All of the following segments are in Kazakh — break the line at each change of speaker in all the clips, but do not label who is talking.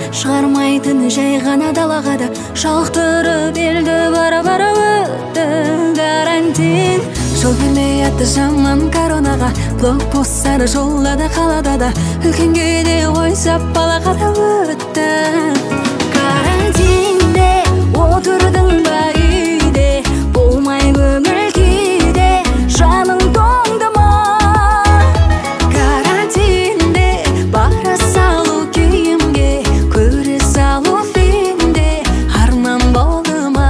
шығармайтын жай ғана далаға да шалықтырып елді бара-бара өтті карантин. Жол бермей атты жаман коронаға, блокпосттар жолда қалада да, үлкенге де ойсап балаға да өтті карантинде. Отырдың ба үйде, болмай көңіл күйде, жаның тоңды ма? Карантинде бара салу күйімге, көре салу фильмде арман болды ма?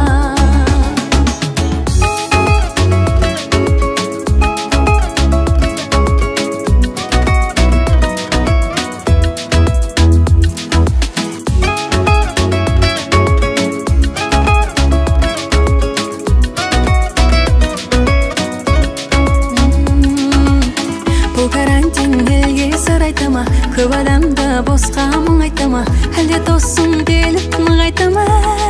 Бұл карантин елге сыр айта ма? Көп адамды босқа мұң айта ма? Әлде досым келіп нығайта ма?